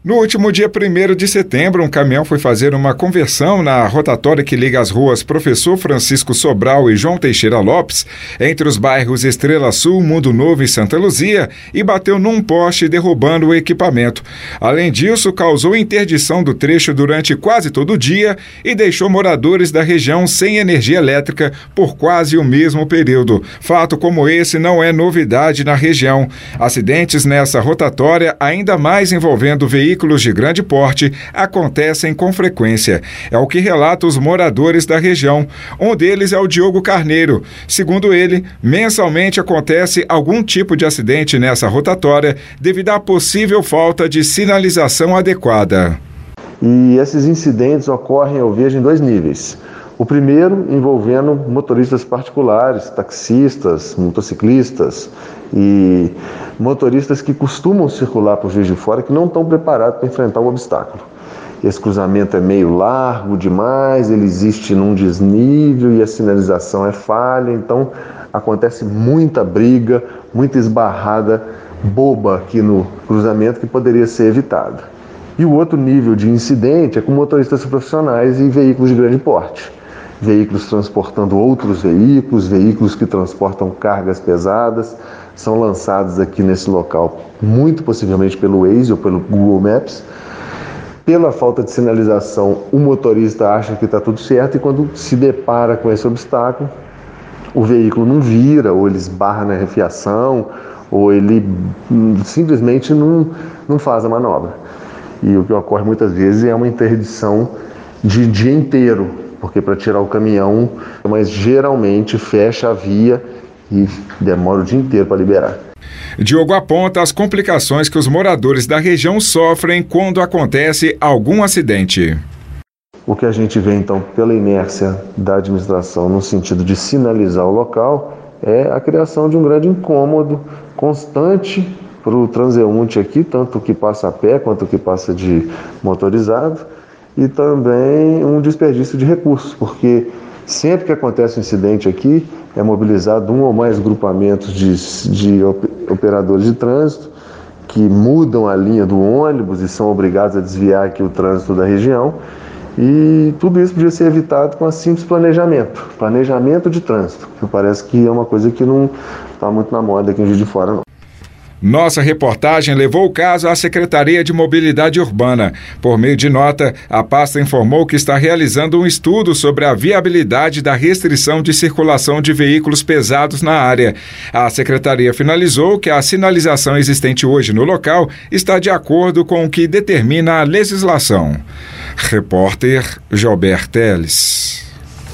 No último dia 1º de setembro, um caminhão foi fazer uma conversão na rotatória que liga as ruas Professor Francisco Sobral e João Teixeira Lopes, entre os bairros Estrela Sul, Mundo Novo e Santa Luzia, e bateu num poste, derrubando o equipamento. Além disso, causou interdição do trecho durante quase todo o dia e deixou moradores da região sem energia elétrica por quase o mesmo período. Fato como esse não é novidade na região. Acidentes nessa rotatória, ainda mais envolvendo veículos de grande porte, acontecem com frequência. É o que relatam os moradores da região. Um deles é o Diogo Carneiro. Segundo ele, mensalmente acontece algum tipo de acidente nessa rotatória devido à possível falta de sinalização adequada. E esses incidentes ocorrem, eu vejo, em 2 níveis. O primeiro envolvendo motoristas particulares, taxistas, motociclistas e motoristas que costumam circular por Juiz de Fora que não estão preparados para enfrentar o obstáculo. Esse cruzamento é meio largo demais, ele existe num desnível e a sinalização é falha, então acontece muita briga, muita esbarrada boba aqui no cruzamento que poderia ser evitada. E o outro nível de incidente é com motoristas profissionais e veículos de grande porte. Veículos transportando outros veículos, veículos que transportam cargas pesadas, são lançados aqui nesse local, muito possivelmente pelo Waze ou pelo Google Maps. Pela falta de sinalização, o motorista acha que está tudo certo e quando se depara com esse obstáculo, o veículo não vira, ou ele esbarra na refiação, ou ele simplesmente não faz a manobra. E o que ocorre muitas vezes é uma interdição de dia inteiro, porque para tirar o caminhão, mas geralmente fecha a via e demora o dia inteiro para liberar. Diogo aponta as complicações que os moradores da região sofrem quando acontece algum acidente. O que a gente vê então pela inércia da administração no sentido de sinalizar o local é a criação de um grande incômodo constante para o transeunte aqui, tanto que passa a pé quanto que passa de motorizado, e também um desperdício de recursos, porque sempre que acontece um incidente aqui, é mobilizado um ou mais grupamentos de operadores de trânsito que mudam a linha do ônibus e são obrigados a desviar aqui o trânsito da região. E tudo isso podia ser evitado com um simples planejamento de trânsito, que parece que é uma coisa que não está muito na moda aqui em Juiz de Fora, não. Nossa reportagem levou o caso à Secretaria de Mobilidade Urbana. Por meio de nota, a pasta informou que está realizando um estudo sobre a viabilidade da restrição de circulação de veículos pesados na área. A Secretaria finalizou que a sinalização existente hoje no local está de acordo com o que determina a legislação. Repórter Gilberto Teles.